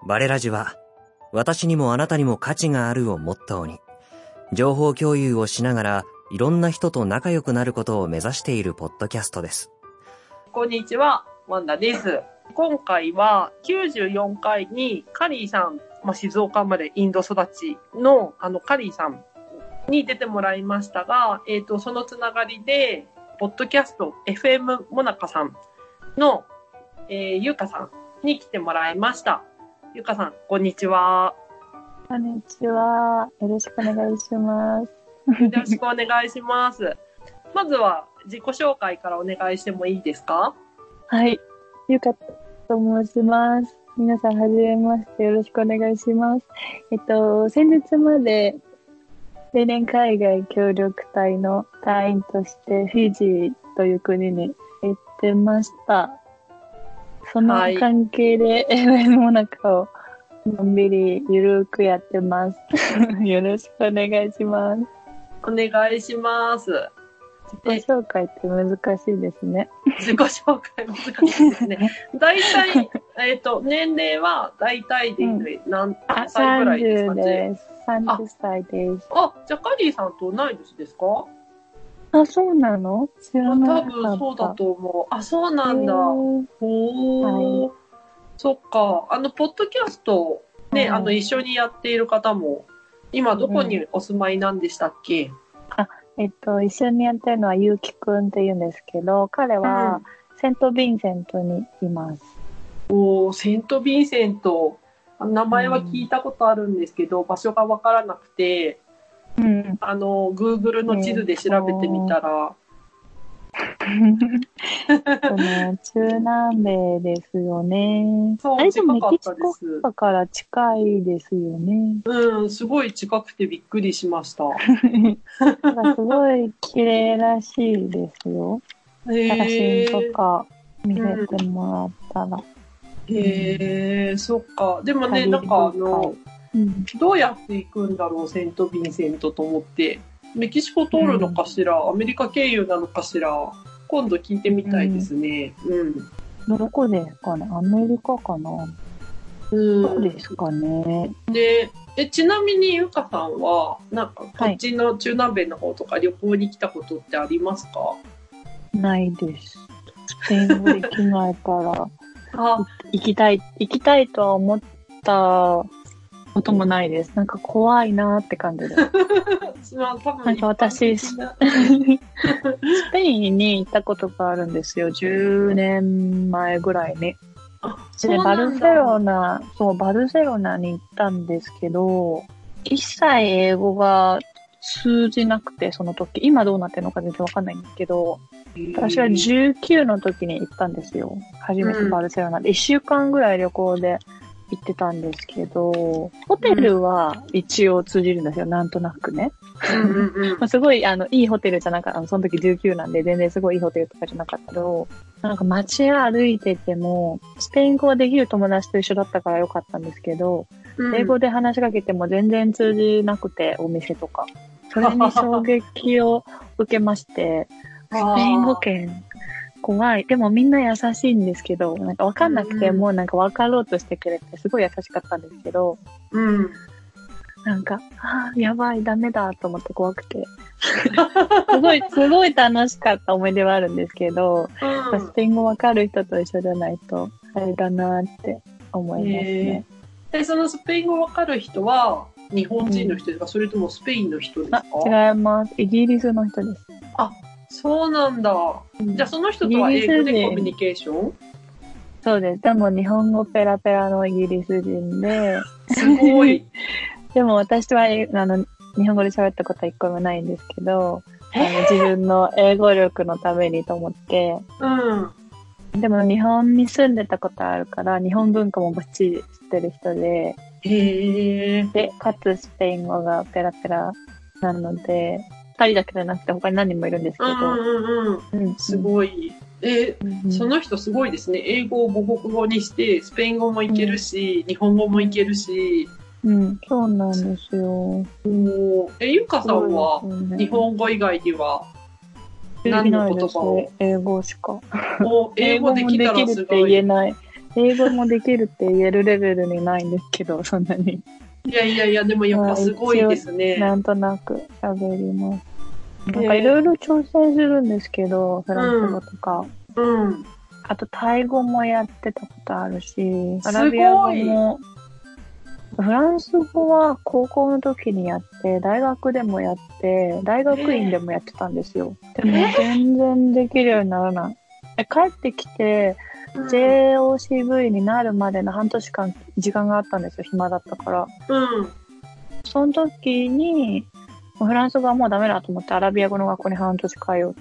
バレラジは、私にもあなたにも価値があるをモットーに、情報共有をしながらいろんな人と仲良くなることを目指しているポッドキャストです。 こんにちは、ワンダです。今回は94回にカリーさん、静岡までインド育ちのカリーさんに出てもらいましたが、そのつながりで、ポッドキャスト FM モナカさんの、ゆうかさんに来てもらいました。ゆうかさん、こんにちは。 こんにちは。よろしくお願いします。 よろしくお願いします。まずは自己紹介からお願いしてもいいですか？ はい。ゆかと申します。皆さん、はじめまして。よろしくお願いします。先日まで、青年海外協力隊の隊員として、フィジーという国に行ってました。その関係で、FM モナカをのんびりゆるくやってます。よろしくお願いします。 お願いします。 自己紹介って難しいですね。 自己紹介難しいですね。だいたい、年齢はだいたいで何歳ぐらいですかね。 30歳です。 じゃあカリーさんと同い年ですか？ そうなの？知らなかった。 多分そうだと思う。そうなんだ。はい。そっか。ポッドキャストね、一緒にやっている方も、今どこにお住まいなんでしたっけ？ 一緒にやってるのはゆうきくんって言うんですけど、彼はセント・ヴィンセントにいます。 セント・ヴィンセント。名前は聞いたことあるんですけど、場所がわからなくて、Google の地図で調べてみたら、 中南米ですよね。 そう、 あれでも近かったです。 メキシコから近いですよね。 すごい近くてびっくりしました。 すごい綺麗らしいですよ。写真とか見せてもらったら。 そっか。でもね、なんかどうやって行くんだろう、セント・ヴィンセントと思って。メキシコ通るのかしら、アメリカ経由なのかしら、今度聞いてみたいですね。 どこですかね？アメリカかな？どうですかね。 ちなみにゆかさんは、なんかこっちの中南米の方とか旅行に来たことってありますか？ ないです。スペイン語できないから、行きたいとは思ったこともないです。なんか怖いなーって感じです。なんか私、スペインに行ったことがあるんですよ。10年前ぐらいに。で、バルセロナに行ったんですけど、一切英語が通じなくて、その時。今どうなってるのか全然わかんないんですけど、私は19の時に行ったんですよ。初めてバルセロナで。1週間ぐらい旅行で行ってたんですけど、ホテルは一応通じるんですよ。なんとなくね。すごい、いいホテルじゃなかった。その時19なんで全然すごいいいホテルとかじゃなかったけど、なんか街歩いてても、スペイン語ができる友達と一緒だったからよかったんですけど、英語で話しかけても全然通じなくて、お店とか。それに衝撃を受けまして、スペイン語圏怖い。でもみんな優しいんですけど、なんか分かんなくてもなんか分かろうとしてくれて、すごい優しかったんですけど、なんか、やばい、ダメだと思って怖くて。すごい楽しかった思い出はあるんですけど、スペイン語分かる人と一緒じゃないと、あれだなって思いますね。 そのスペイン語分かる人は、日本人の人ですか？それともスペインの人ですか？ 違います。イギリスの人です。 そうなんだ。じゃあその人とは英語でコミュニケーション？ そうです。でも日本語ペラペラのイギリス人で。 すごい。 でも私は日本語で喋ったことは一個もないんですけど、自分の英語力のためにと思って。でも日本に住んでたことあるから、日本文化もバッチリ知ってる人で。で、かつスペイン語がペラペラなので、二人だけじゃなくて他に何人もいるんですけど。 すごい。その人すごいですね。英語を母国語にして、スペイン語もいけるし、日本語もいけるし。 そうなんですよ。 ゆかさんは、日本語以外には、何の言葉を？ 英語しか。 英語できたらすごい。 英語もできるって言えない。 英語もできるって言えるレベルにないんですけど、そんなに。 いやいやいや、でもやっぱすごいですね。 なんとなく喋ります。なんかいろいろ挑戦するんですけど、フランス語とか。 うん。 あと、タイ語もやってたことあるし、アラビア語も、フランス語は高校の時にやって、大学でもやって、大学院でもやってたんですよ。でも全然できるようにならない。帰ってきて、JOCV になるまでの半年間時間があったんですよ。暇だったから。 うん。 その時に、フランス語はもうダメだと思ってアラビア語の学校に半年通って、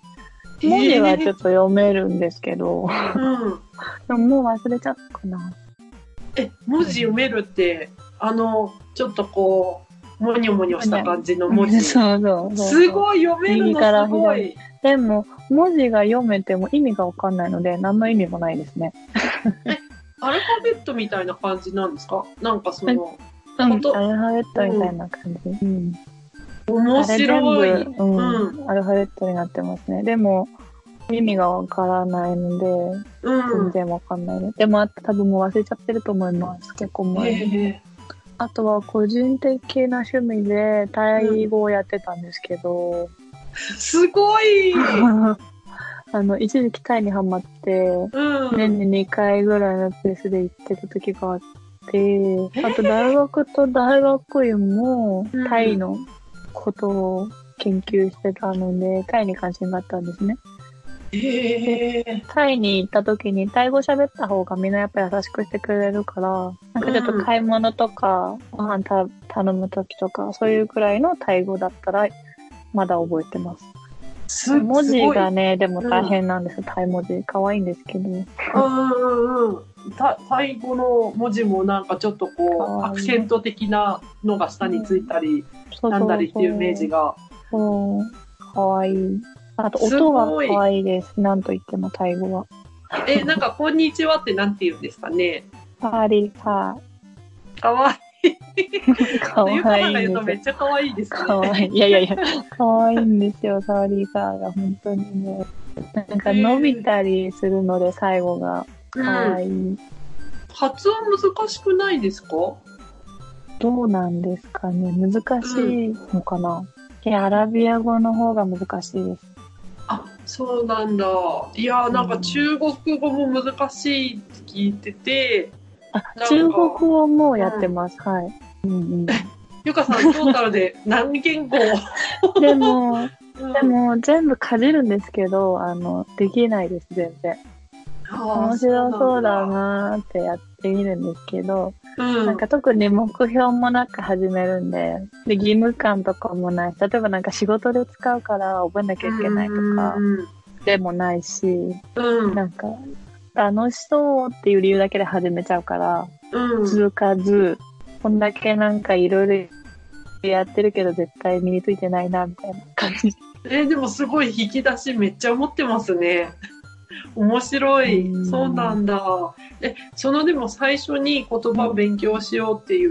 文字はちょっと読めるんですけど、でももう忘れちゃったかな。 文字読めるって、ちょっとこう、もにょもにょした感じの文字。 そうそう。 すごい読めるのすごい。 でも、文字が読めても意味がわかんないので、何の意味もないですね。 アルファベットみたいな感じなんですか？なんかその、 アルファベットみたいな感じ。 面白い。 アルファベットになってますね。でも、意味がわからないので、全然わかんないね。でも、多分もう忘れちゃってると思います。結構前。あとは、個人的な趣味で、タイ語をやってたんですけど、 すごい一時期タイにハマって、年に2回ぐらいのペースで行ってた時があって、あと大学と大学院もタイのことを研究してたので、タイに関心があったんですね。タイに行った時にタイ語喋った方がみんなやっぱり優しくしてくれるから、なんかちょっと買い物とか、ご飯頼む時とか、そういうくらいのタイ語だったら、まだ覚えてます。文字がね、でも大変なんですよ、タイ文字。可愛いんですけど。 タイ語の文字もなんかちょっとこう、アクセント的なのが下についたり、なんだりっていうイメージが。 可愛い。あと、音が可愛いです。なんと言っても、タイ語は。 なんか、こんにちはってなんて言うんですかね。 サワディーカー。かわいい。 かわいい。 か言うとめっちゃかわいいですね。 かわいい。いやいやいや、かわいいんですよ、サワディーカーが。本当にね。なんか伸びたりするので、最後が。かわいい。 発音難しくないですか？ どうなんですかね。難しいのかな。アラビア語の方が難しいです。 あ、そうなんだ。いや、なんか中国語も難しいって聞いてて。 中国語もやってます。はい。 ゆかさん、トータルで何言語でも、全部かじるんですけど、できないです、全然。面白そうだなーってやってみるんですけど、なんか特に目標もなく始めるんで、義務感とかもないし、例えばなんか仕事で使うから覚えなきゃいけないとか、でもないし、なんか、楽しそうっていう理由だけで始めちゃうから、続かず、こんだけなんかいろいろやってるけど絶対身についてないな、みたいな感じ。 でもすごい引き出しめっちゃ持ってますね。面白い。そうなんだ。でも最初に言葉を勉強しようっていう、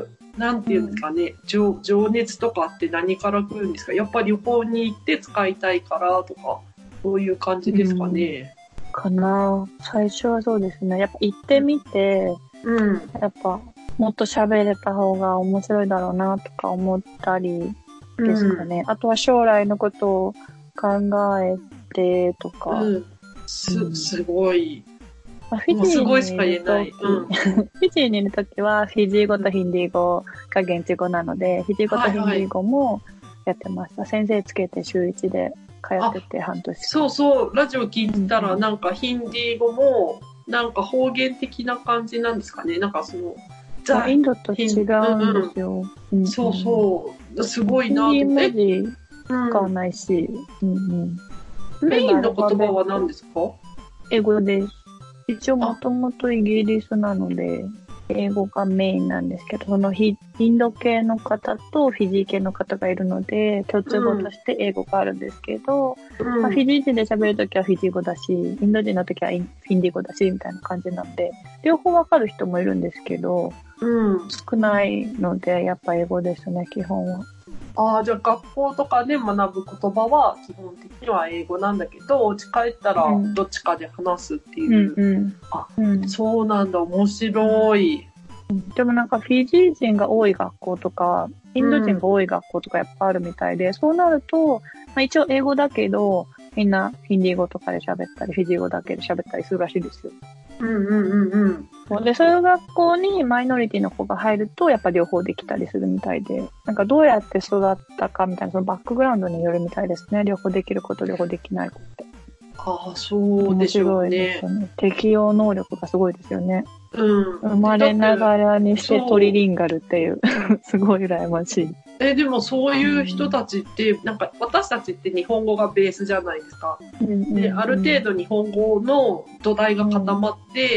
なんていうんですかね、情熱とかって何から来るんですか？やっぱり旅行に行って使いたいからとか、そういう感じですかね。 かな。最初はそうですね。やっぱ行ってみて、やっぱもっと喋れた方が面白いだろうなとか思ったりですかね。あとは将来のことを考えてとか。 すごい。 フィジーにいるときは、フィジー語とヒンディー語が現地語なので、フィジー語とヒンディー語もやってました。先生つけて週1で通ってて半年。 そう、ラジオ聞いてたら、なんかヒンディー語も、なんか方言的な感じなんですかね。なんかその、 インドと違うんですよ。 そう、すごいなと思って。 ヒンディー文字使わないし。 メインの言葉は何ですか？ 英語です。一応もともとイギリスなので、英語がメインなんですけど、そのインド系の方とフィジー系の方がいるので、共通語として英語があるんですけど、フィジー人で喋るときはフィジー語だし、インド人のときはヒンディー語だし、みたいな感じなんで、両方わかる人もいるんですけど、少ないので、やっぱ英語ですね、基本は。 じゃあ学校とかで学ぶ言葉は基本的には英語なんだけど、家帰ったらどっちかで話すっていう。そうなんだ、面白い。 でもなんかフィジー人が多い学校とか、インド人が多い学校とかやっぱあるみたいで、そうなると、まあ、一応英語だけど、みんなヒンディー語とかで喋ったり、フィジー語だけで喋ったりするらしいですよ。で、そういう学校にマイノリティの子が入ると、やっぱ両方できたりするみたいで、なんかどうやって育ったかみたいな、そのバックグラウンドによるみたいですね。両方できる子と両方できない子って。 そうでしょうね。 適応能力がすごいですよね。生まれながらにしてトリリンガルっていう、すごい羨ましい。 でもそういう人たちって、なんか私たちって日本語がベースじゃないですか。で、ある程度日本語の土台が固まって、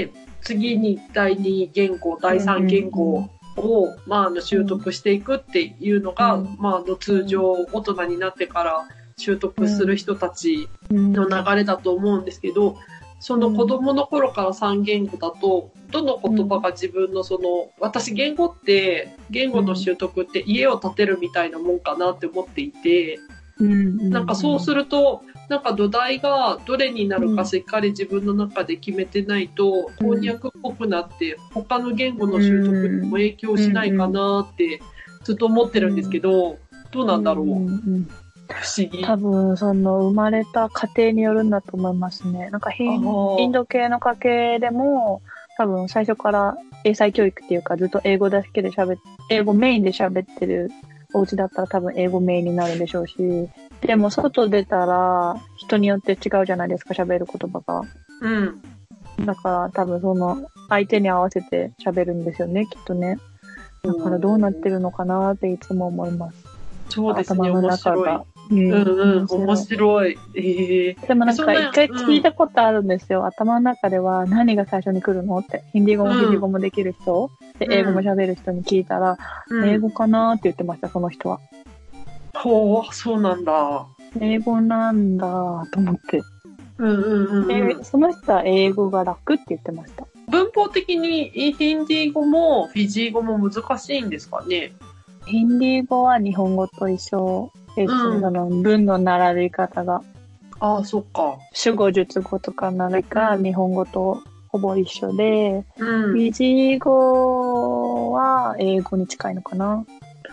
次に第2言語、第3言語を、習得していくっていうのが、通常大人になってから習得する人たちの流れだと思うんですけど、その子供の頃から3言語だと、どの言葉が自分の私言語の習得って家を建てるみたいなもんかなって思っていて、なんかそうすると、なんか土台がどれになるかしっかり自分の中で決めてないと、翻訳っぽくなって他の言語の習得にも影響しないかなってずっと思ってるんですけど、どうなんだろう。不思議。 多分、生まれた家庭によるんだと思いますね。なんかインド系の家系でも、多分最初から英才教育っていうかずっと英語だけで英語メインで喋ってるお家だったら多分英語メインになるでしょうし、でも外出たら人によって違うじゃないですか、喋る言葉が。だから多分相手に合わせて喋るんですよね、きっとね。だからどうなってるのかなっていつも思います。 そうですね、面白い。面白い。 でもなんか一回聞いたことあるんですよ。頭の中では何が最初に来るのって。ヒンディー語もフィジー語もできる人、で、英語も喋る人に聞いたら、英語かなーって言ってました、その人は。 そうなんだ。 英語なんだと思って。その人は英語が楽って言ってました。 文法的にヒンディー語もフィジー語も難しいんですかね？ ヒンディー語は日本語と一緒です。文の並び方が。 そっか。 主語、述語とかなるか、日本語とほぼ一緒で、フィジー語は英語に近いのかな。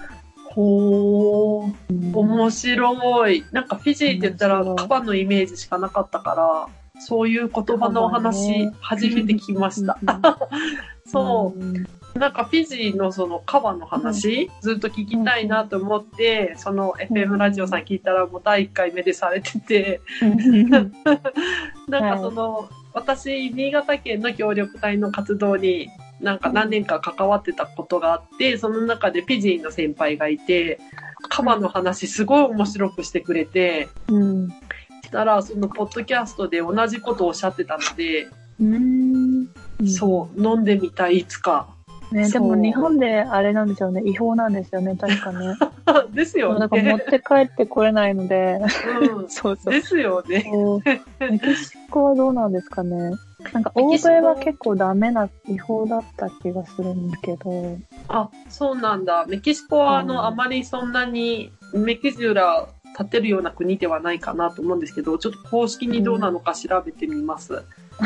面白い。なんかフィジーって言ったらカバのイメージしかなかったから、そういう言葉のお話、初めて聞きました。そう。なんかフィジーのカバの話、ずっと聞きたいなと思って、FM ラジオさん聞いたらもう第1回目でされてて、なんか私、新潟県の協力隊の活動になんか何年か関わってたことがあって、その中でフィジーの先輩がいて、カバの話すごい面白くしてくれて、したら、ポッドキャストで同じことをおっしゃってたので、そう、飲んでみたい、いつか。 ね、でも日本であれなんですよね、違法なんですよね、確かね。 ですよね。 だから持って帰ってこれないので。 そう。ですよね。 メキシコはどうなんですかね。なんか欧米は結構違法だった気がするんだけど。 そうなんだ。メキシコはあまりそんなに目くじら立てるような国ではないかなと思うんですけど、ちょっと公式にどうなのか調べてみます。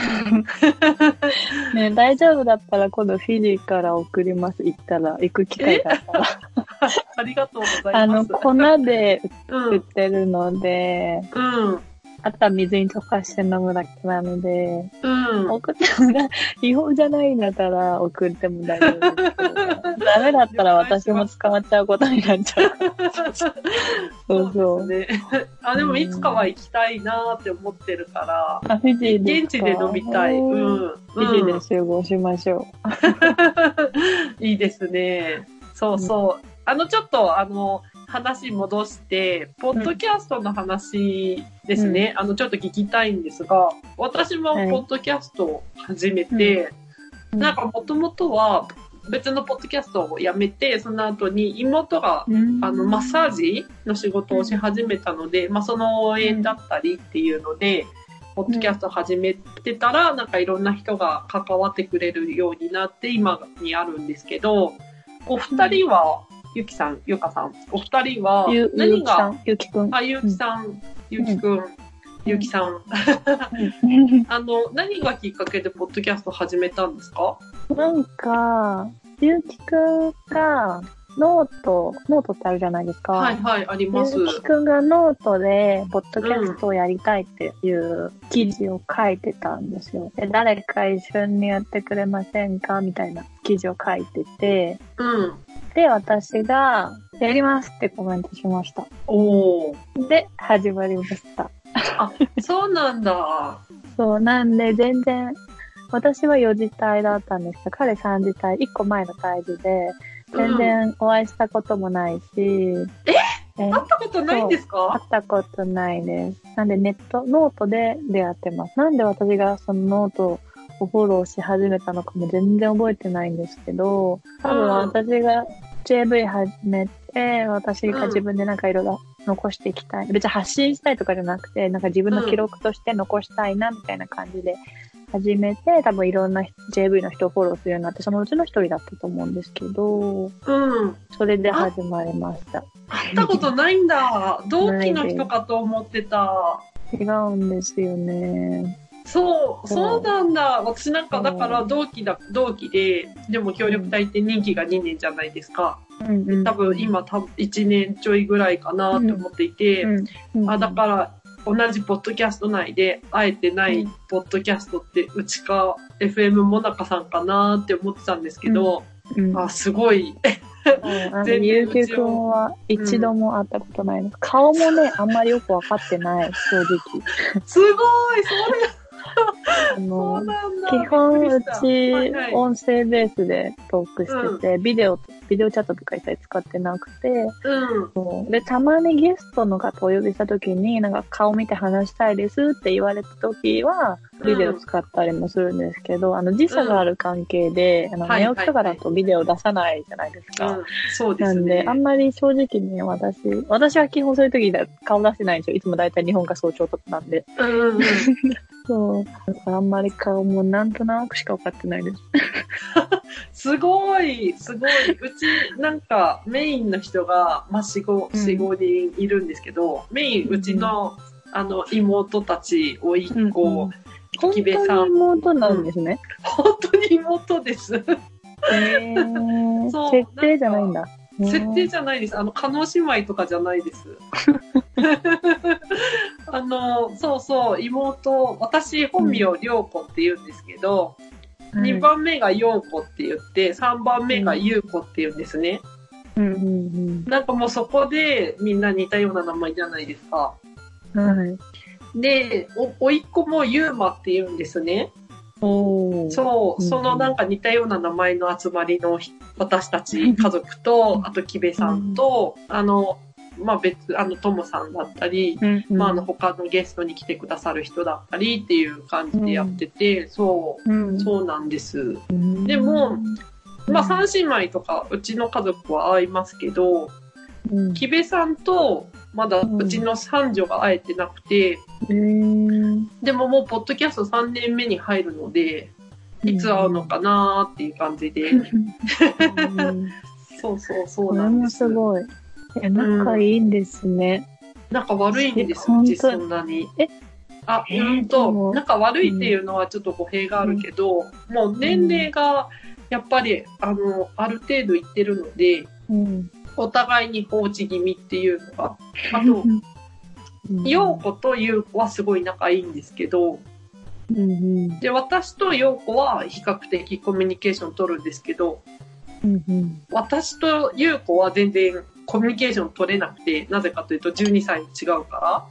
ね、大丈夫だったら今度フィジーから送ります。行く機会があったら。 ありがとうございます。 粉で売ってるので、あとは水に溶かして飲むだけなので、送っても違法じゃないんだったら送っても大丈夫ですけど、ダメだったら私も捕まっちゃうことになっちゃう。 そうですね。でもいつかは行きたいなーって思ってるから、 フィジーですか？ 現地で飲みたい。フィジーで集合しましょう。いいですね。そうそう。ちょっと話戻して、ポッドキャストの話ですね。ちょっと聞きたいんですが、私もポッドキャストを始めて、なんかもともとは別のポッドキャストをやめて、その後に妹が、マッサージの仕事をし始めたので、その応援だったりっていうので、ポッドキャスト始めてたら、なんかいろんな人が関わってくれるようになって、今にあるんですけど、お二人は、 ゆきさん、ゆかさん、お二人は、 ゆうきさん、ゆきくん。 あ、ゆきさん、ゆきくん、ゆきさん。何がきっかけでポッドキャスト始めたんですか？ なんか、ゆうきくんが、ノートってあるじゃないですか。 はいはい、あります。 ゆうきくんがノートで、ポッドキャストをやりたいっていう記事を書いてたんですよ。で、誰か一緒にやってくれませんかみたいな記事を書いてて、 うん。 で、私が、やりますってコメントしました。 おー。 で、始まりました。 あ、そうなんだ。 そう、なんで全然、私は4次隊だったんですけど、彼3次隊、1個前の隊時で、全然お会いしたこともないし。 会ったことないんですか？ 会ったことないです。なんでノートで出会ってます。なんで私がそのノートをフォローし始めたのかも全然覚えてないんですけど、多分私が JV 始めて、私が自分でなんかいろいろ残していきたい。別に発信したいとかじゃなくて、なんか自分の記録として残したいなみたいな感じで始めて、多分いろんな JV の人をフォローするようになって、そのうちの一人だったと思うんですけど、それで始まりました。 会ったことないんだ。同期の人かと思ってた。 違うんですよね。 そうなんだ。私なんかだから同期で、でも協力隊って任期が2年じゃないですか。多分今1年ちょいぐらいかなって思っていて、だから同じポッドキャスト内で会えてないポッドキャストってうちか FM もなかさんかなって思ってたんですけど、すごい。 ゆうきくんは一度も会ったことないです。顔もね、あんまりよくわかってない、正直。 すごい、 基本うち音声ベースでトークしてて、ビデオチャットとか一切使ってなくて、で、たまにゲストの方をお呼びした時に、なんか顔見て話したいですって言われた時は、ビデオ使ったりもするんですけど、時差がある関係で、寝起きとかだとビデオ出さないじゃないですか。 そうですね。 なんで、あんまり正直ね、私は基本そういう時で顔出してないんですよ。いつもだいたい日本か早朝とかなんで。そう。だからあんまり顔もなんとなくしか分かってないです。 すごい。うち、なんか、メインの人が、4、5人いるんですけど、メイン、うちの、妹たちを1個、 きべさん。本当に妹なんですね。 本当に妹です。 設定じゃないんだ。 設定じゃないです。加納姉妹とかじゃないです。妹、私本名涼子って言うんですけど、2番目が陽子って言って、3番目が優子って言うんですね。なんかもうそこでみんな似たような名前じゃないですか。で、おいっ子もゆうまって言うんですね。そのなんか似たような名前の集まりの私たち家族と、あときべさんと、ともさんだったり、他のゲストに来てくださる人だったりっていう感じでやってて、そうなんです。でも、三姉妹とかうちの家族は会いますけど、きべさんとまだうちの三女が会えてなくて、でももうポッドキャスト3年目に入るので、いつ会うのかなーっていう感じで。そうなんです。 すごい。仲いいんですね。 仲悪いんです、うちそんなに。仲悪いっていうのはちょっと語弊があるけど、もう年齢がやっぱり、ある程度いってるので、お互いに放置気味っていうのが、あと、陽子と優子はすごい仲いいんですけど、で、私と陽子は比較的コミュニケーション取るんですけど、私と優子は全然コミュニケーション取れなくて、なぜかというと12歳違うから。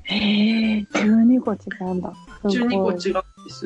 12個違うんだ。 12個違うんです。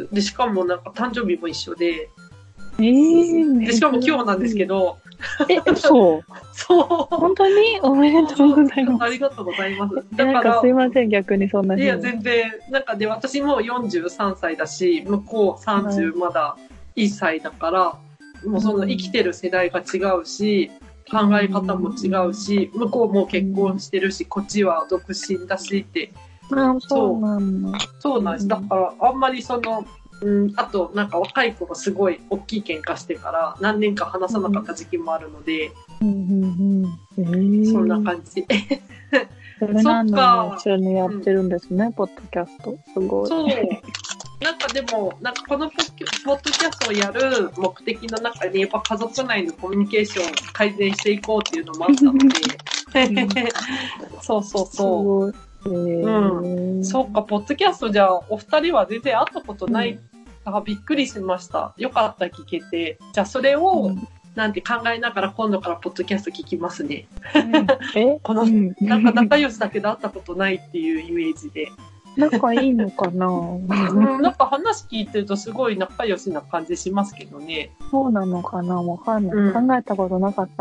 で、しかもなんか誕生日も一緒で、 で、 しかも今日なんですけど、 そう。本当におめでとうございます。 ありがとうございます。 なんかすいません、逆にそんなに。 いや、全然、なんかで、私も43歳だし、向こう30まだ1歳だから、もうその生きてる世代が違うし、考え方も違うし、向こうも結婚してるし、こっちは独身だしって。 そうなんです。だから、あんまりあと、なんか若い頃すごい大きい喧嘩してから何年か話さなかった時期もあるので、 そんな感じ。 それなのに一緒にやってるんですね、ポッドキャスト。すごい。 そう。なんかでも、なんかこのポッドキャストをやる目的の中に、やっぱ家族内のコミュニケーションを改善していこうっていうのもあったので。そうそうそう。そうか、ポッドキャストじゃあ、お二人は全然会ったことない。びっくりしました。よかった聞けて。じゃあそれを、なんて考えながら今度からポッドキャスト聞きますね。この、なんか仲良しだけど会ったことないっていうイメージで。 仲いいのかななんか話聞いてるとすごい仲良しな感じしますけどね。 そうなのかなわかんない。考えたことなかった。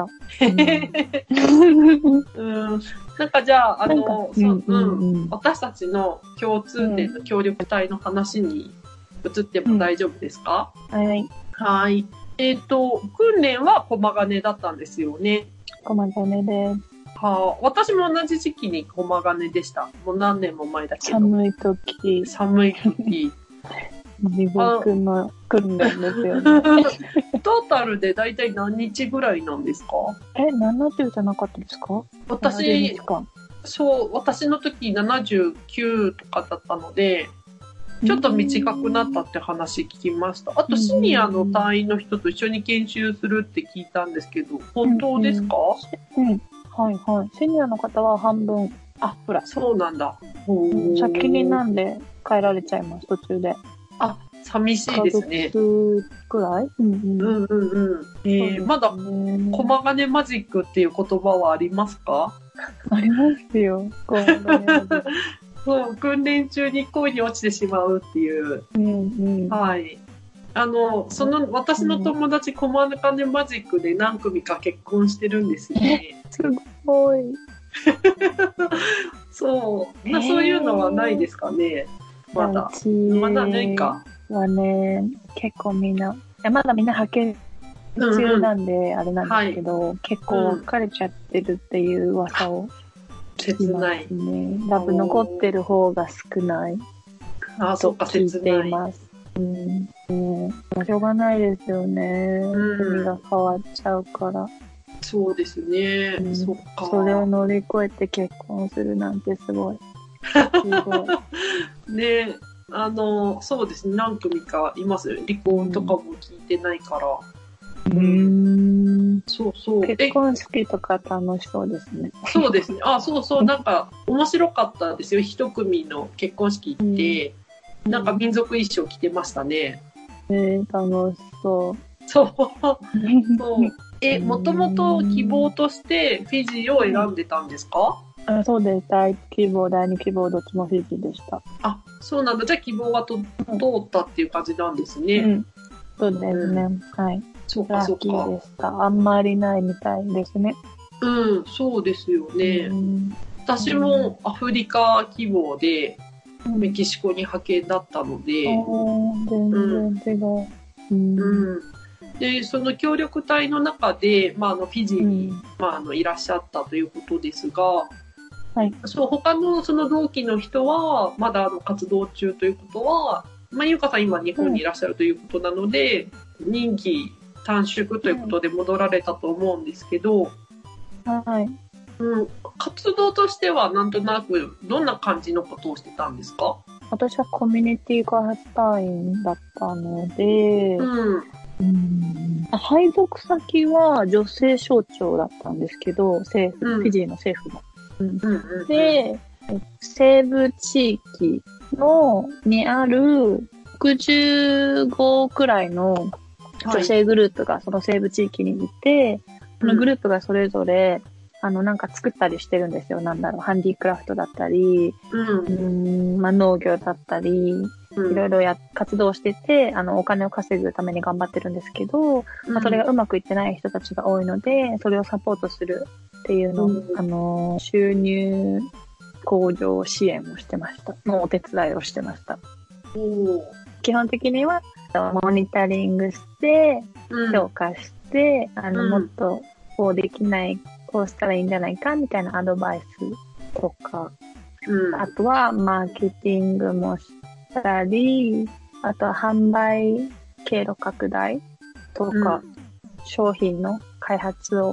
なんかじゃあ、私たちの共通点の協力隊の話に移っても大丈夫ですか？ はい。 はい。訓練は駒ヶ根だったんですよね。 駒ヶ根です。 私も同じ時期に駒ヶ根でした。もう何年も前だけど。 寒い時。地獄の訓練ですよね。 トータルでだいたい何日ぐらいなんですか ？70じゃなかったですか？ 私の時79とかだったので、ちょっと短くなったって話聞きました。あとシニアの隊員の人と一緒に研修するって聞いたんですけど、本当ですか？ はいはい。シニアの方は半分。ほら。 そうなんだ。 先になんで帰られちゃいます、途中で。 寂しいですね。 くらい？ まだ、駒ヶ根マジックっていう言葉はありますか？ ありますよ。 そう、訓練中に恋に落ちてしまうっていう。はい。私の友達、駒ヶ根マジックで何組か結婚してるんですよね。 すごい。 そう。そういうのはないですかね。まだないか。 はね、結構みんな、まだみんな派遣中なんで、あれなんですけど、結構別れちゃってるっていう噂を聞きますね。多分残ってる方が少ない。 そうか、 聞いています。しょうがないですよね。国が変わっちゃうから。 そうですね。そっか。 それを乗り越えて結婚するなんてすごい。 ねそうですね。何組かいますよ。離婚とかも聞いてないから。そうそう。 結婚式とか楽しそうですね。 そうですね。そうそう。なんか面白かったですよ。一組の結婚式行って、なんか民族衣装着てましたね。 楽しそう。 そう。もともと希望としてフィジーを選んでたんですか？ そうです。第1希望、第2希望、どっちもフィジーでした。 そうなんだ。じゃあ希望が通ったっていう感じなんですね。 そうですね。はい。 そうか、そうか。 ラッキーでした。あんまりないみたいですね。 そうですよね。私もアフリカ希望で、メキシコに派遣だったので。 全然違う。 で、その協力隊の中で、フィジーに、いらっしゃったということですが、他のその同期の人は、まだ活動中ということは、ゆうかさん今日本にいらっしゃるということなので、任期短縮ということで戻られたと思うんですけど、活動としてはなんとなくどんな感じのことをしてたんですか？ 私はコミュニティ開発隊員だったので、配属先は女性省庁だったんですけど、フィジーの政府の。で、西部地域にある65くらいの女性グループがその西部地域にいて、そのグループがそれぞれ、なんか作ったりしてるんですよ。ハンディクラフトだったり、農業だったり、いろいろ活動してて、お金を稼ぐために頑張ってるんですけど、それがうまくいってない人たちが多いので、それをサポートするっていうのを、収入向上支援をしてました。のお手伝いをしてました。基本的には、モニタリングして、評価して、もっとこうできない、こうしたらいいんじゃないかみたいなアドバイスとか、あとはマーケティングもしたり、あとは販売経路拡大とか、商品の開発を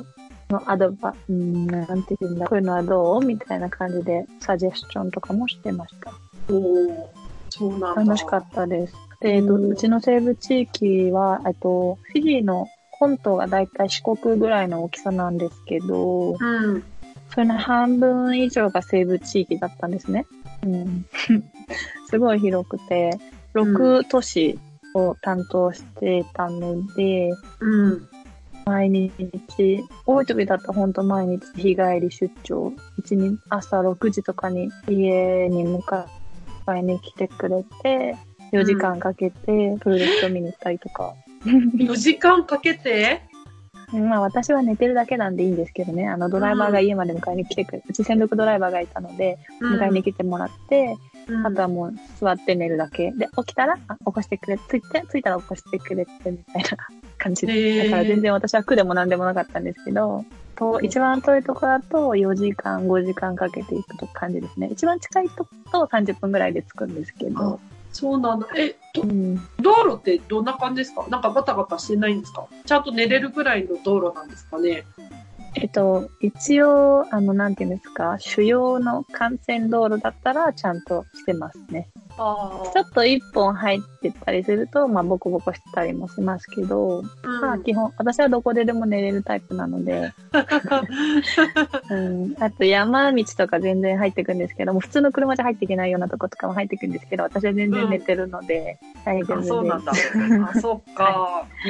なんて言うんだ、こういうのはどうみたいな感じで、サジェスチョンとかもしてました。 そうなんだ。 楽しかったです。で、うちの西部地域は、フィジーの本島がだいたい四国ぐらいの大きさなんですけど、それの半分以上が西部地域だったんですね。すごい広くて、6都市を担当していたので、毎日、多い時だと本当毎日日帰り出張、朝6時とかに家に迎えに来てくれて、4時間かけてプロジェクト見に行ったりとか。 4時間かけてまあ私は寝てるだけなんでいいんですけどね、ドライバーが家まで迎えに来てくれて、うち専属ドライバーがいたので、迎えに来てもらって、あとはもう座って寝るだけ。で、起きたら、起こしてくれ、着いたら起こしてくれて、みたいな感じで。だから全然私は苦でもなんでもなかったんですけど、一番遠いところだと4時間、5時間かけていくと感じですね。一番近いとこと30分ぐらいで着くんですけど。 そうなんだ。道路ってどんな感じですか？なんかバタバタしてないんですか？ちゃんと寝れるぐらいの道路なんですかね？ 一応、なんていうんですか、主要の幹線道路だったらちゃんとしてますね。ちょっと一本入ってたりすると、まあ、ボコボコしてたりもしますけど、まあ、基本、私はどこででも寝れるタイプなので、あと山道とか全然入ってくんですけども、普通の車じゃ入っていけないようなとことかも入ってくんですけど、私は全然寝てるので、大丈夫です。 そうなんだ。そっか。 そう。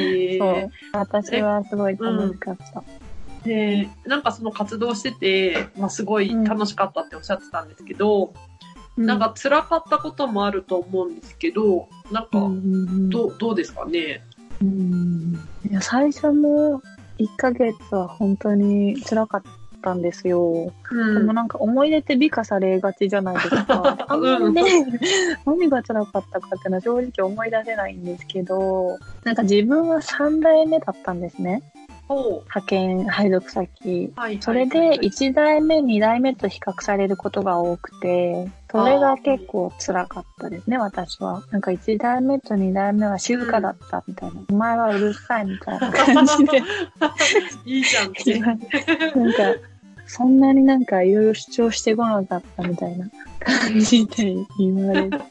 私はすごい楽しかった。 で、なんかその活動してて、まあ、すごい楽しかったっておっしゃってたんですけど、なんか辛かったこともあると思うんですけど、なんか、どうですかね？ いや、最初の1ヶ月は本当に辛かったんですよ。でもなんか思い出って美化されがちじゃないですか。あんまりね、何が辛かったかっていうのは正直思い出せないんですけど、なんか自分は3代目だったんですね。配属先。それで、1代目、2代目と比較されることが多くて、それが結構辛かったですね、私は。なんか1代目と2代目は静かだったみたいな。お前はうるさいみたいな感じで。 いいじゃんって。 なんか、そんなになんかいろいろ主張してこなかったみたいな感じで言われて、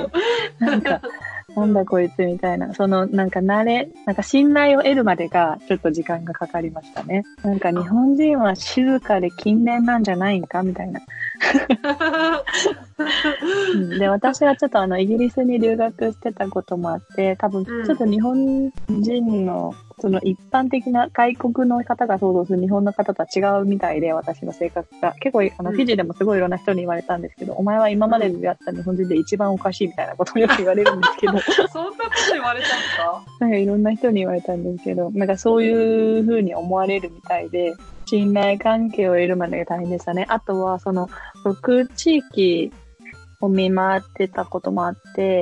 なんだこいつみたいな。なんか信頼を得るまでがちょっと時間がかかりましたね。なんか日本人は静かで勤勉なんじゃないんかみたいな。で、私はちょっとイギリスに留学してたこともあって、多分ちょっと日本人のその一般的な外国の方が想像する日本の方とは違うみたいで、私の性格が。結構フィジーでもすごいいろんな人に言われたんですけど、お前は今までで出会った日本人で一番おかしいみたいなことをよく言われるんですけど。 そんなこと言われたんですか？ なんかいろんな人に言われたんですけど、なんかそういう風に思われるみたいで、信頼関係を得るまでが大変でしたね。あとは6地域を見回ってたこともあって、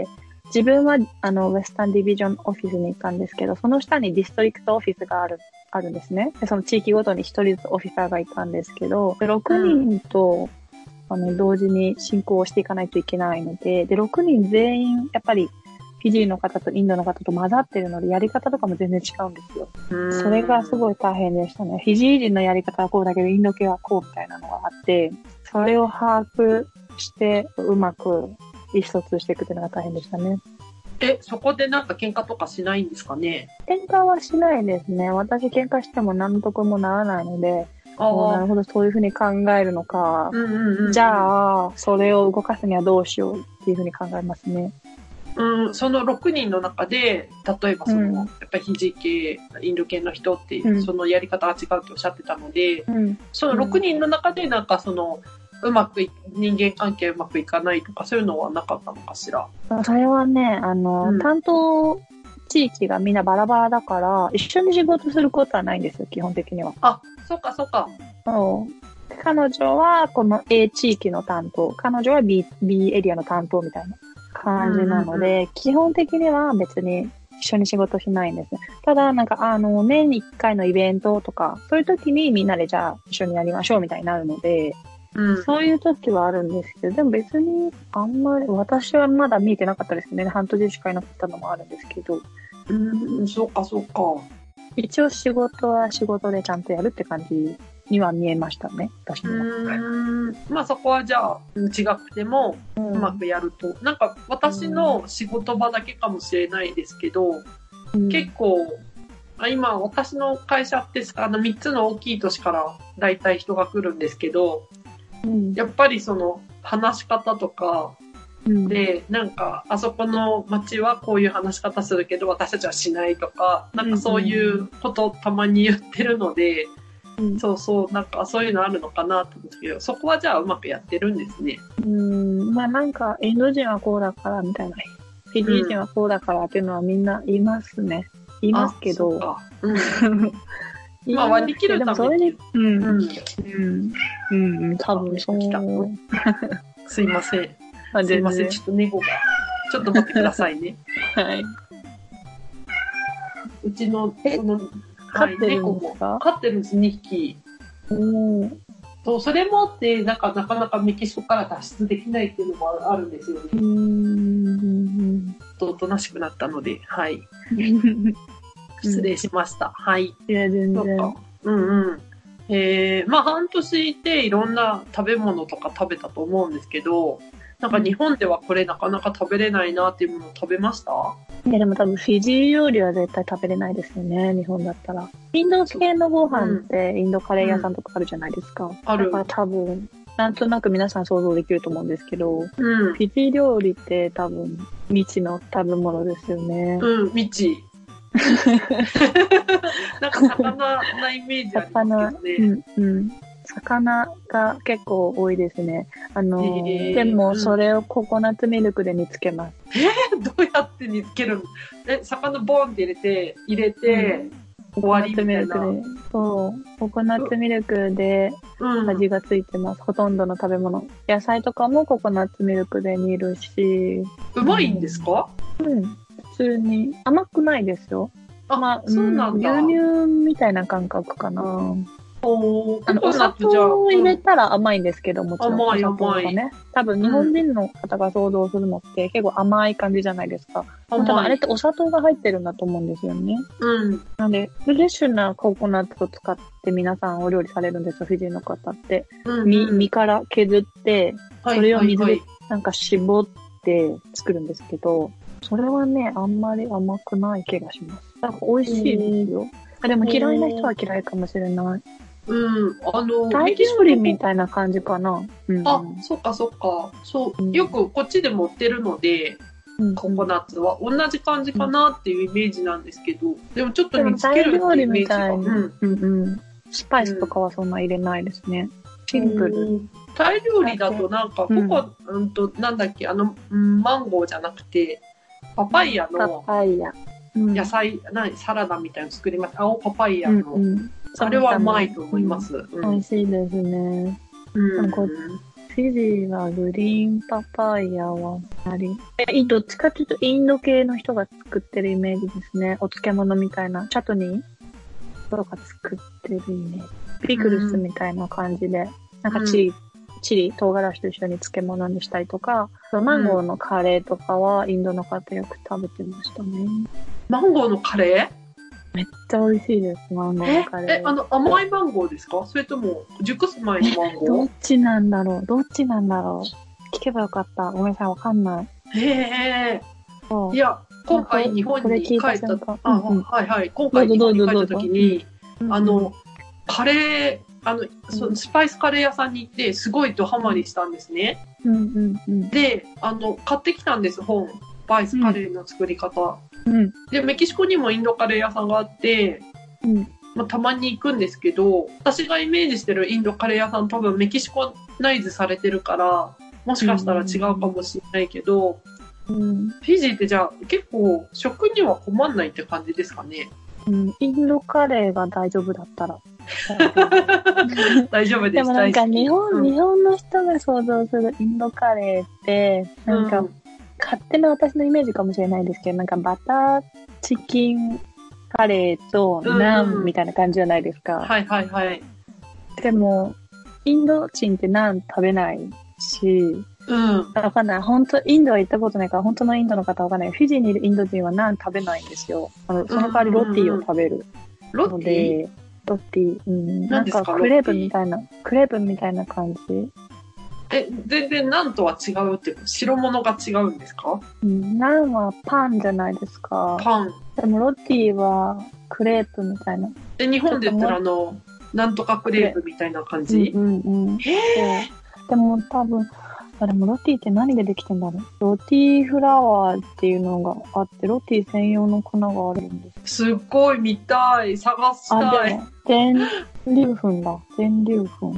自分はウェスタンディビジョンオフィスに行ったんですけど、その下にディストリクトオフィスがあるんですね。でその地域ごとに1人ずつオフィサーがいたんですけど、6人と、同時に進行をしていかないといけないので、6人全員、やっぱり、フィジーの方とインドの方と混ざってるので、やり方とかも全然違うんですよ。それがすごい大変でしたね。フィジー人のやり方はこうだけど、インド系はこうみたいなのがあって、それを把握して、うまく意思疎通していくっていうのが大変でしたね。 そこでなんか喧嘩とかしないんですかね？ 喧嘩はしないですね。私喧嘩しても何ともならないので、なるほど、そういうふうに考えるのか。じゃあ、それを動かすにはどうしようっていうふうに考えますね。 その6人の中で、例えばやっぱりフィジー系、インド系の人って、そのやり方が違うっておっしゃってたので、その6人の中でなんか人間関係うまくいかないとか、そういうのはなかったのかしら？ それはね、担当地域がみんなバラバラだから、一緒に仕事することはないんですよ、基本的には。 そうか、そうか。 彼女はこの A 地域の担当、彼女は B エリアの担当みたいな感じなので、基本的には別に一緒に仕事しないんですね。ただ、なんか、年に1回のイベントとか、そういう時にみんなでじゃあ一緒にやりましょうみたいになるので、そういう時はあるんですけど、でも別にあんまり、私はまだ見えてなかったですね。半年しかいなかったのもあるんですけど。 そうか、そうか。 一応仕事は仕事でちゃんとやるって感じには見えましたね、私には。 まあそこはじゃあ違くてもうまくやると。なんか私の仕事場だけかもしれないですけど、結構、今私の会社って3つの大きい都市からだいたい人が来るんですけど、やっぱりその話し方とかで、なんかあそこの町はこういう話し方するけど私たちはしないとか、なんかそういうことをたまに言ってるので、そうそう、なんかそういうのあるのかなと思うんですけど、そこはじゃあうまくやってるんですね。 まあなんかインド人はこうだからみたいな、フィジー人はこうだからっていうのはみんな言いますね。言いますけど。 まあ割り切るために。 多分そう。 すいません。すいません、ちょっと猫が。ちょっと待ってくださいね。 はい。 うちの、 飼ってるんですか？ 飼ってるんです、2匹。そう、それもあって、なかなかメキシコから脱出できないっていうのもあるんですよね。おとなしくなったので、はい。失礼しました。はい。 いや、全然。 まあ半年いていろんな食べ物とか食べたと思うんですけど、なんか日本ではこれなかなか食べれないなっていうものを食べました？ いやでも多分フィジー料理は絶対食べれないですよね、日本だったら。インド系のご飯ってインドカレー屋さんとかあるじゃないですか。 ある。 だから多分、なんとなく皆さん想像できると思うんですけど、フィジー料理って多分未知の食べ物ですよね。 未知。なんか魚なイメージありますよね。 魚が結構多いですね。でもそれをココナッツミルクで煮つけます。 どうやって煮つけるの？魚ボンって入れて、終わりみたいな。 そう、ココナッツミルクで味がついてます。ほとんどの食べ物。野菜とかもココナッツミルクで煮るし。 うまいんですか？ 普通に。甘くないですよ。 まあ、そうなんだ。 牛乳みたいな感覚かな。 お砂糖を入れたら甘いんですけど、もちろん。 甘い。 多分日本人の方が想像するのって結構甘い感じじゃないですか。多分あれってお砂糖が入ってるんだと思うんですよね。なので、フレッシュなココナッツを使って皆さんお料理されるんですよ、フィジーの方って。実から削って、それを水でなんか絞って作るんですけど、それはね、あんまり甘くない気がします。なんか美味しいですよ。でも嫌いな人は嫌いかもしれない。タイ料理みたいな感じかな。 そっか。そう、よくこっちでも売ってるので、ココナッツは同じ感じかなっていうイメージなんですけど、でもちょっと煮つけるっていうイメージが。 スパイスとかはそんな入れないですね。シンプル。 タイ料理だとなんか、なんだっけ、マンゴーじゃなくて、パパイヤの野菜、サラダみたいなの作ります。青パパイヤの。あれはうまいと思います。 美味しいですね。フィジーはグリーンパパイヤはどっちかというとインド系の人が作ってるイメージですね。お漬物みたいな。チャトニーとか作ってるイメージ。ピクルスみたいな感じで。なんかチリ、唐辛子と一緒に漬物にしたりとか、マンゴーのカレーとかはインドの方よく食べてましたね。 マンゴーのカレー？ めっちゃ美味しいです、マンゴーのカレー。 甘いマンゴーですか？それとも、熟す前のマンゴー？ どっちなんだろう聞けばよかった。ごめんなさい、わかんない。 いや、今回日本に帰った、今回日本に帰った時に、カレー、スパイスカレー屋さんに行って、すごいドハマりしたんですね。で、買ってきたんです、本。スパイスカレーの作り方。で、メキシコにもインドカレー屋さんがあって、たまに行くんですけど、私がイメージしてるインドカレー屋さん多分メキシコナイズされてるから、もしかしたら違うかもしれないけど、フィジーってじゃあ結構食には困んないって感じですかね？ インドカレーが大丈夫だったら。 大丈夫です。 でもなんか日本の人が想像するインドカレーって、なんか、勝手な私のイメージかもしれないですけど、なんかバターチキンカレーとナンみたいな感じじゃないですか。でも、インド人ってナン食べないし、わかんない。インドは行ったことないから、本当のインドの方はわかんない。フィジーにいるインド人はナン食べないんですよ。その代わりロティを食べる。 ロティで、ロティ、なん何ですかかクレープみたいな感じ。 全然ナンとは違うって、白物が違うんですか？ ナンはパンじゃないですか。 パン。 でもロティはクレープみたいな。 日本で言ったらなんとかクレープみたいな感じ？ そうでも多分、でもロティって何でできてんだろう。ロティフラワーっていうのがあって、ロティ専用の粉があるんです。 すっごい見たい。探したい。 全粒粉だ。全粒粉。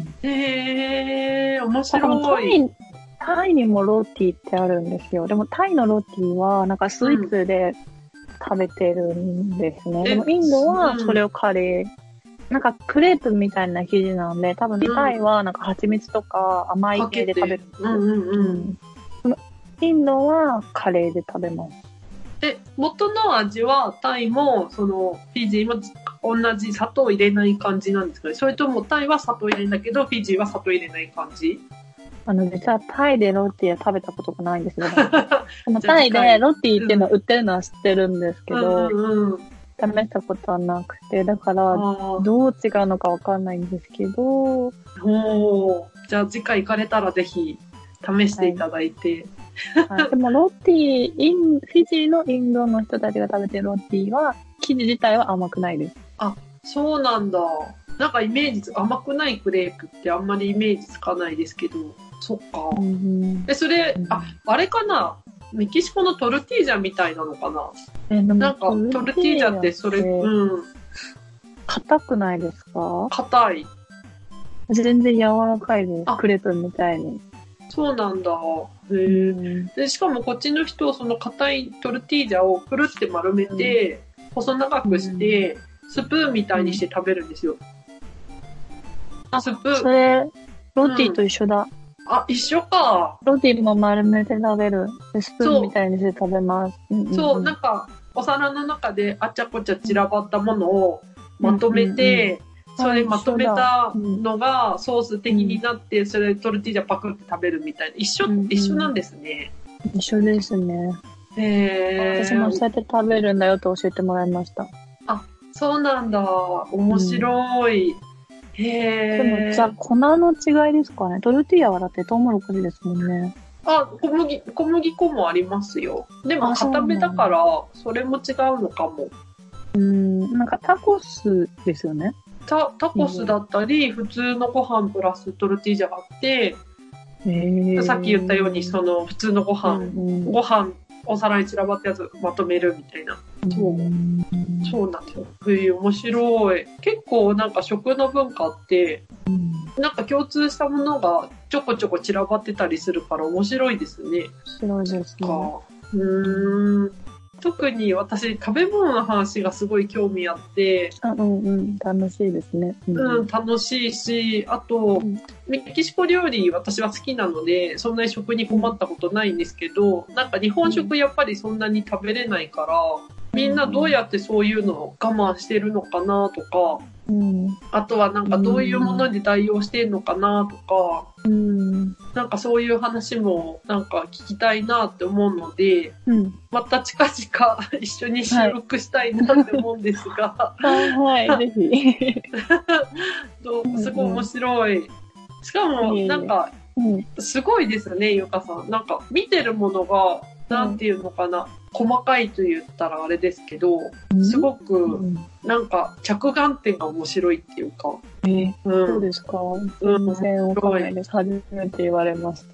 面白い。 タイにもロティってあるんですよ。でもタイのロティはなんかスイーツで食べてるんですね。でもインドはそれをカレー。なんかクレープみたいな生地なんで、多分タイはなんか蜂蜜とか甘い系で食べるんですよ。インドはカレーで食べます。 元の味はタイもフィジーも同じ砂糖入れない感じなんですかね？それともタイは砂糖入れるんだけどフィジーは砂糖入れない感じ？ 実はタイでロティは食べたことがないんですよ。タイでロティっていうのは売ってるのは知ってるんですけど、試したことはなくて、だから、どう違うのかわかんないんですけど。 じゃあ次回行かれたらぜひ試していただいて。 でもロティ、フィジーのインドの人たちが食べてるロティは、生地自体は甘くないです。 あ、そうなんだ。なんかイメージ、甘くないクレープってあんまりイメージつかないですけど。そっか。それ、あれかな？メキシコのトルティージャみたいなのかな？なんか、トルティージャってそれ、 硬くないですか？ 硬い。 全然柔らかいです。クレープみたいに。 そうなんだ。で、しかもこっちの人、その硬いトルティージャをくるって丸めて、細長くして、スプーンみたいにして食べるんですよ。スプーン。 それ、ロティと一緒だ。 一緒か。 ロティも丸めて食べる。スプーンみたいにして食べます。 そう、なんか、お皿の中であちゃこちゃ散らばったものをまとめて、それまとめたのがソース的になって、それトルティージャパクって食べるみたいな。一緒なんですね。 一緒ですね。私もそうやって食べるんだよと教えてもらいました。 そうなんだ。面白い。 でも、じゃあ、粉の違いですかね。トルティーヤはだってトウモロコシですもんね。 小麦粉もありますよ。でも、固めだから、それも違うのかも。 なんかタコスですよね。 タコスだったり、普通のご飯プラストルティージャがあって、さっき言ったように、普通のご飯、お皿に散らばったやつまとめるみたいな。そうなんですよ。面白い。結構なんか食の文化って、なんか共通したものがちょこちょこ散らばってたりするから面白いですね。 面白いですね。 特に私、食べ物の話がすごい興味あって。 楽しいですね。 楽しいし、あと、メキシコ料理私は好きなので、そんなに食に困ったことないんですけど、なんか日本食やっぱりそんなに食べれないから、みんなどうやってそういうのを我慢してるのかなとか、あとはなんかどういうもので代用してるのかなとか、なんかそういう話もなんか聞きたいなって思うので、また近々一緒に収録したいなって思うんですが、 ぜひ。 すごい面白い。しかもなんか、すごいですよね、ゆかさん。なんか見てるものが、なんていうのかな、細かいと言ったらあれですけど、すごく、なんか着眼点が面白いっていうか。 そうですか。全然わかんないです。初めて言われました。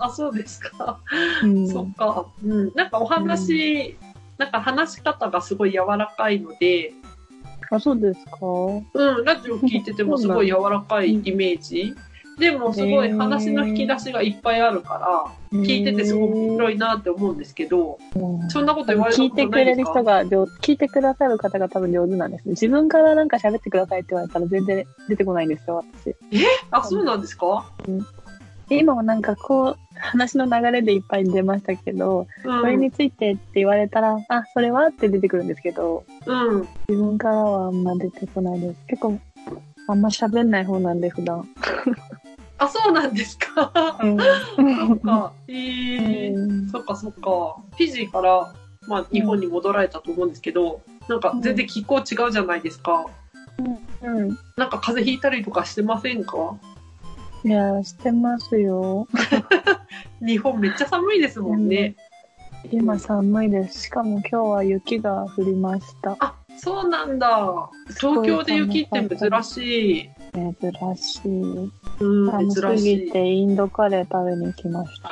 そうですか。そっか。なんかお話、なんか話し方がすごい柔らかいので。 そうですか。 ラジオ聞いててもすごい柔らかいイメージ。でもすごい話の引き出しがいっぱいあるから、聞いててすごく面白いなって思うんですけど、そんなこと言われたことないですか？ 聞いてくださる方が多分上手なんですね。自分からなんか喋ってくださいって言われたら全然出てこないんですよ、 私。そうなんですか？ 今もなんか話の流れでいっぱい出ましたけど、これについてって言われたら、それはって出てくるんですけど、自分からはあんま出てこないです。結構、あんま喋んない方なんで、普段。 そうなんですか。そっか。そっか。フィジーから、日本に戻られたと思うんですけど、 なんか全然気候違うじゃないですか。 うん。 なんか風邪ひいたりとかしてませんか？ いや、してますよ。 日本めっちゃ寒いですもんね。 今寒いです。しかも今日は雪が降りました。 あ、そうなんだ。東京で雪って珍しい。 珍しい。 うん、 寒すぎてインドカレー食べに来ました。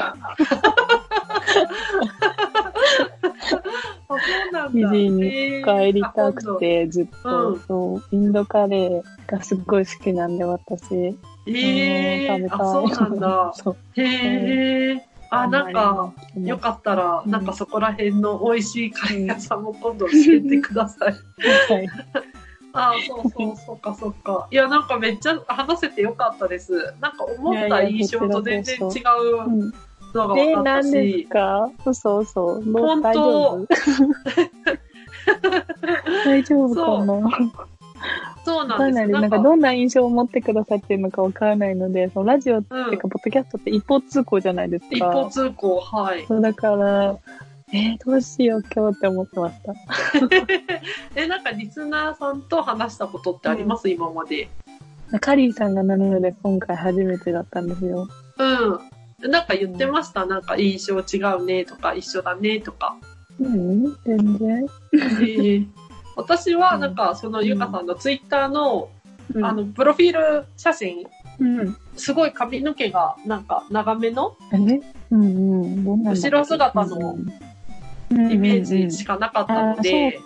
そうなんだ。 フィジーに帰りたくて、ずっと、そう、インドカレーがすっごい好きなんで、私。食べたい。 あ、そうなんだ。 そう。 へえ。あ、なんか、よかったら、なんかそこら辺の美味しいカレー屋さんも今度教えてください。 はい。 あ、そうか。いや、なんかめっちゃ話せてよかったです。なんか思った印象と全然違うのが分かったし。 何ですか？そう。 本当大丈夫かな？ そうなんです。 なんかどんな印象を持ってくださってるのかわからないので、そのラジオっていうか、ポッドキャストって一方通行じゃないですか。 一方通行、はい。 そうだから、どうしよう今日って思ってました。 なんかリスナーさんと話したことってあります？今まで。 カリーさんがなので今回初めてだったんですよ。 なんか言ってました。なんか印象違うねとか、一緒だねとか。 全然。 私はなんかそのゆかさんのツイッターの、プロフィール写真、すごい髪の毛がなんか長めの、後ろ姿のイメージしかなかったので、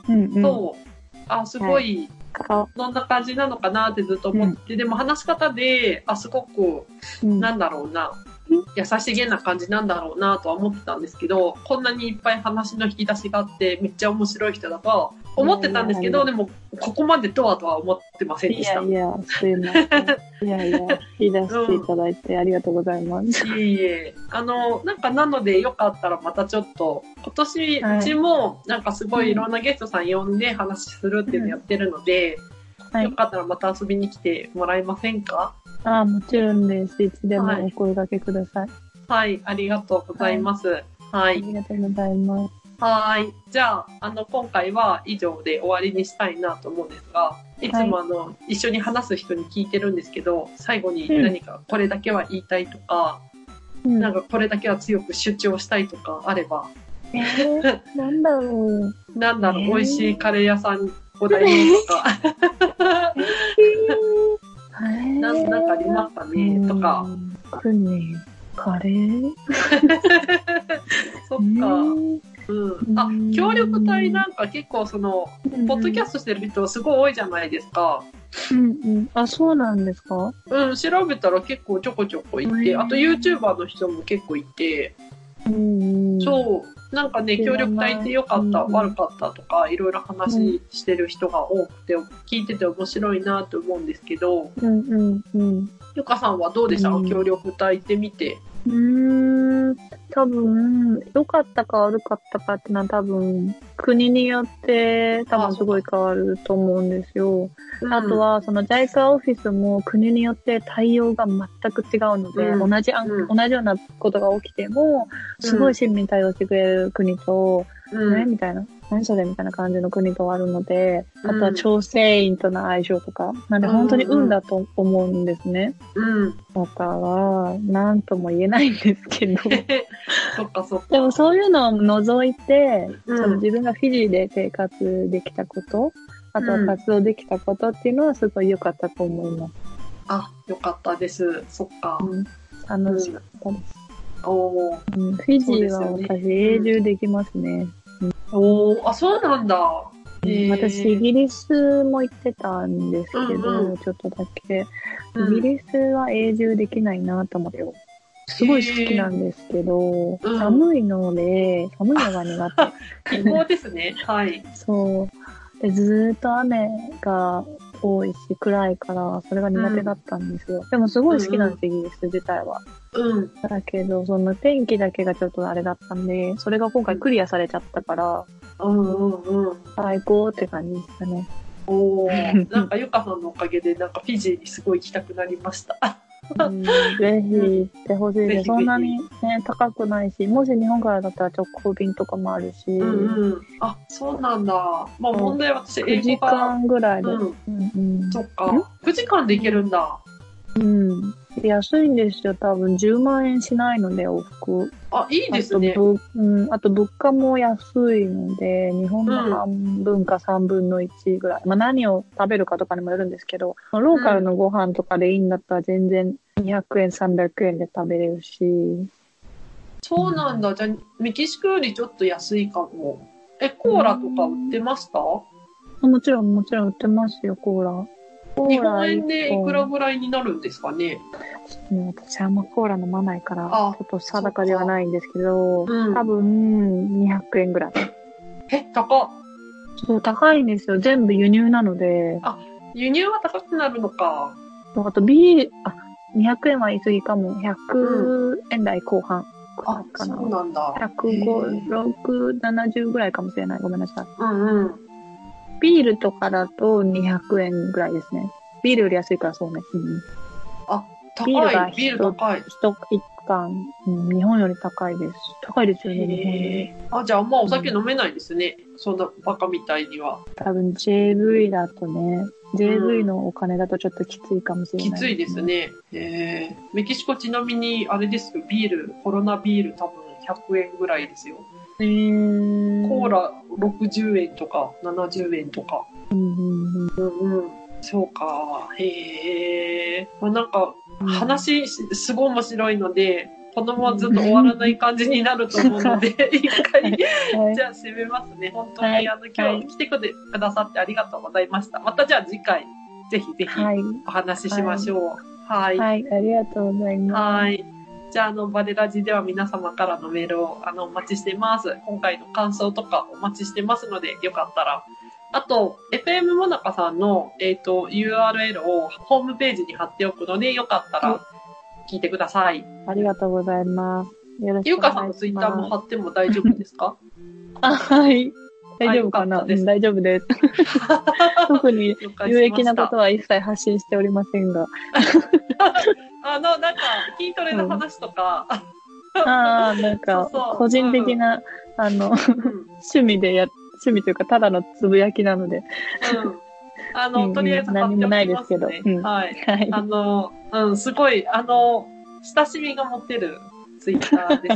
すごい、どんな感じなのかなってずっと思って、でも話し方で、すごく、なんだろうな、優しげな感じなんだろうなとは思ってたんですけど、こんなにいっぱい話の引き出しがあってめっちゃ面白い人だとは思ってたんですけど、でもここまでとは思ってませんでした。 いや、すいません。引き出していただいてありがとうございます。 なんかなのでよかったらまたちょっと、今年うちもなんかすごいいろんなゲストさん呼んで話するっていうのやってるので、よかったらまた遊びに来てもらえませんか？ もちろんです。いつでもお声掛けください。 はい、ありがとうございます。はい。 ありがとうございます。 はい。じゃあ、今回は以上で終わりにしたいなと思うんですが、いつも一緒に話す人に聞いてるんですけど、最後に何かこれだけは言いたいとか、なんかこれだけは強く主張したいとかあれば。 なんだろう。 美味しいカレー屋さんお題とか。なんかありますかねとか。 カレーそっか。協力隊なんか結構ポッドキャストしてる人すごい多いじゃないですか。 そうなんですか？ 調べたら結構ちょこちょこいて、あと YouTuber の人も結構いて、そう。なんかね、協力隊って良かった、悪かったとか、いろいろ話してる人が多くて、聞いてて面白いなと思うんですけど、ゆかさんはどうでしたか？協力隊って見て。 多分、良かったか悪かったかっていうのは多分、国によって多分すごい変わると思うんですよ。あとは、その JICA オフィスも国によって対応が全く違うので、同じようなことが起きても、すごい親身に対応してくれる国と、みたいな、何それみたいな感じの国とあるので、あとは調整員との相性とか、なんで本当に運だと思うんですね。だから、なんとも言えないんですけど。 そっか。 でもそういうのを除いて、その自分がフィジーで生活できたこと、あとは活動できたことっていうのはすごい良かったと思います。 良かったです。そっか。 楽しかったです。フィジーは私永住できますね。 そうなんだ。 私、イギリスも行ってたんですけど、ちょっとだけ。イギリスは永住できないなと思って、すごい好きなんですけど、寒いのが苦手。気候ですね。はい。 そう。で、ずーっと雨が多いし、暗いから、それが苦手だったんですよ。でもすごい好きなんです、イギリス自体は。だけど、その天気だけがちょっとあれだったんで、それが今回クリアされちゃったから、最高って感じでしたね。 なんかゆかさんのおかげで、なんかフィジーにすごい行きたくなりました。 ぜひ行ってほしいです。 ぜひぜひそんなにね、高くないし、もし日本からだったら直行便とかもあるし、 うんうん。あ、そうなんだ。まあ問題は私、 9時英語が。 間ぐらいで。 うん。 うんうんそっか。9時間で行けるんだ。 うん。安いんですよ。多分10万円しないので、往復。 あ、いいですね。 あと物価も安いので、日本の半分か3分の1ぐらい。まあ何を食べるかとかにもよるんですけど、ローカルのご飯とかでいいんだったら全然200円、300円で食べれるし。 そうなんだ。じゃあ、メキシコよりちょっと安いかも。コーラとか売ってました？ もちろん売ってますよ、コーラ。 日本円でいくらぐらいになるんですかね？ 私あんまコーラ飲まないから、ちあょっと定かではないんですけど、 うん多分200円ぐらい。 高っ。 そう、高いんですよ。全部輸入なので。 輸入は高くなるのか。 あと200円は言い過ぎかも。100円台後半あ、 かな。 そうなんだ。 105、6、70ぐらいかもしれない。ごめんなさい。 うんうん。 ビールとかだと200円ぐらいですね。ビールより安いからそうね。 あ、高ビールがい。ビール高い。 一缶、日本より高いです。高いですよね、日本より。 あ、じゃああんまお酒飲めないですね。そんなバカみたいには。 多分 JV だとね、JV のお金だとちょっときついかもしれない、 きついですね。メキシコちなみに、あれですよ、コロナビール多分100円ぐらいですよ。コーラ60円とか70円とか。そうか。なんか、話、すごい面白いので、このままずっと終わらない感じになると思うので、一回、じゃあ締めますね。本当に、今日来てくださってありがとうございました。またじゃあ次回、ぜひぜひお話ししましょう。はい。 はい、ありがとうございます。 はい。じゃあ、バレラジでは皆様からのメールを、お待ちしています。今回の感想とかお待ちしてますので、よかったら。あと、FM もなかさんの、URL をホームページに貼っておくので、よかったら聞いてください。 ありがとうございます。よろしくお願いします。 ゆうかさんのツイッターも貼っても大丈夫ですか？ はい。大丈夫かな？大丈夫です。特に有益なことは一切発信しておりませんが。 なんか、筋トレの話とか。 なんか、個人的な、趣味というか、ただのつぶやきなので。 とりあえず貼っておきますね。 何もないですけど。 はい。すごい、親しみが持てるツイッターです。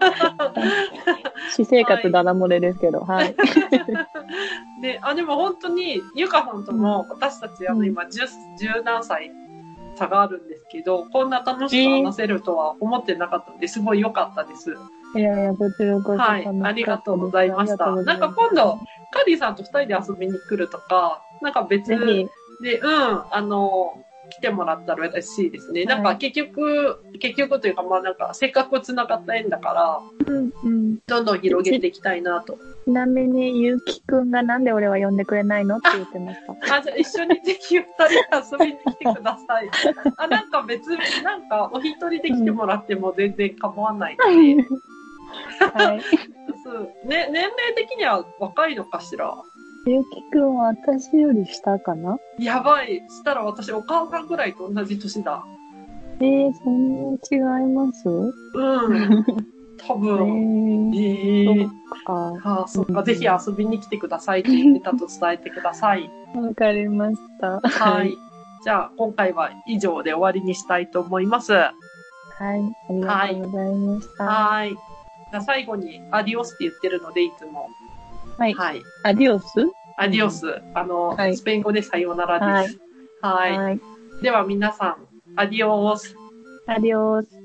私生活だだ漏れですけど、はい。 でも本当に、ゆかさんとも、私たち今十何歳差があるんですけど、こんな楽しく話せるとは思ってなかったので、すごい良かったです。 いや、こちらこそ。 はい、ありがとうございました。なんか今度、カリーさんと2人で遊びに来るとか、なんか別で、来てもらったら嬉しいですね。なんか結局というか、なんかせっかく繋がった縁だから、どんどん広げていきたいなと。 ちなみに、ゆうきくんがなんで俺は呼んでくれないのって言ってました。 じゃあ一緒にぜひ2人で遊びに来てください。なんか別に、なんかお一人で来てもらっても全然構わないので。はい。年齢的には若いのかしら？ ゆうきくんは私より下かな？ やばい。したら私お母さんぐらいと同じ年だ。 そんな違います？ 多分。そっか。ぜひ遊びに来てくださいと言ってたと伝えてください。 わかりました。 はい。じゃあ、今回は以上で終わりにしたいと思います。はい。 ありがとうございました。 はい。じゃあ最後にアディオスって言ってるので、いつも。 はい。アディオス？ アディオス。スペイン語でさようならです。はい。では皆さん、アディオス。 アディオス。